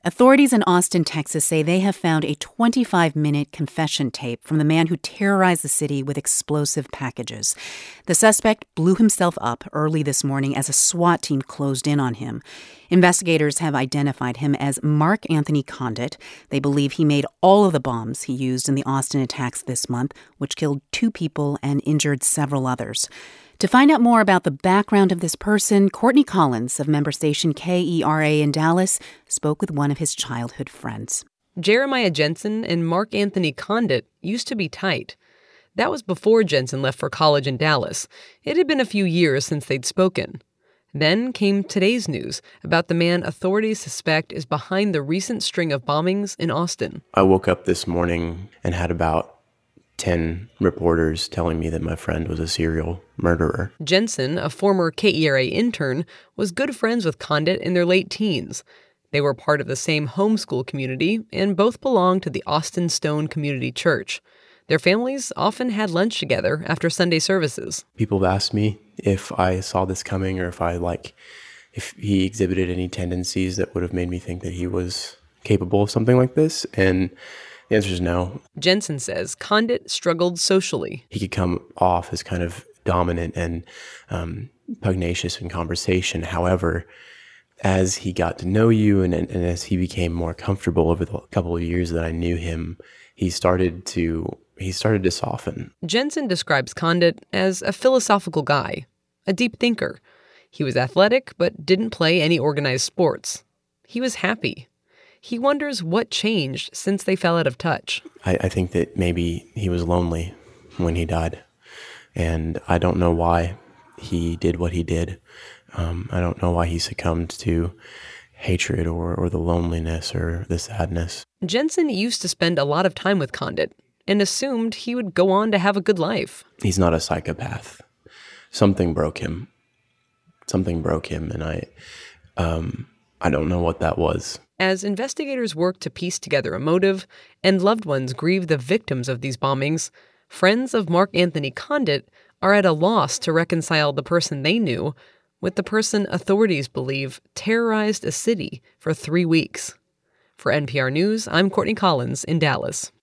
Authorities in Austin, Texas say they have found a 25-minute confession tape from the man who terrorized the city with explosive packages. The suspect blew himself up early this morning as a SWAT team closed in on him. Investigators have identified him as Mark Anthony Condit. They believe he made all of the bombs he used in the Austin attacks this month, which killed 2 people and injured several others. To find out more about the background of this person, Courtney Collins of member station KERA in Dallas spoke with one of his childhood friends. Jeremiah Jensen and Mark Anthony Condit used to be tight. That was before Jensen left for college in Dallas. It had been a few years since they'd spoken. Then came today's news about the man authorities suspect is behind the recent string of bombings in Austin. I woke up this morning and had about 10 reporters telling me that my friend was a serial murderer. Jensen, a former KERA intern, was good friends with Condit in their late teens. They were part of the same homeschool community and both belonged to the Austin Stone Community Church. Their families often had lunch together after Sunday services. People have asked me if I saw this coming or if he exhibited any tendencies that would have made me think that he was capable of something like this, and the answer is no. Jensen says Condit struggled socially. He could come off as kind of dominant and pugnacious in conversation. However, as he got to know you and as he became more comfortable over the couple of years that I knew him, he started to soften. Jensen describes Condit as a philosophical guy, a deep thinker. He was athletic but didn't play any organized sports. He was happy. He wonders what changed since they fell out of touch. I think that maybe he was lonely when he died, and I don't know why he did what he did. I don't know why he succumbed to hatred or the loneliness or the sadness. Jensen used to spend a lot of time with Condit and assumed he would go on to have a good life. He's not a psychopath. Something broke him, and I don't know what that was. As investigators work to piece together a motive and loved ones grieve the victims of these bombings, friends of Mark Anthony Condit are at a loss to reconcile the person they knew with the person authorities believe terrorized a city for 3 weeks. For NPR News, I'm Courtney Collins in Dallas.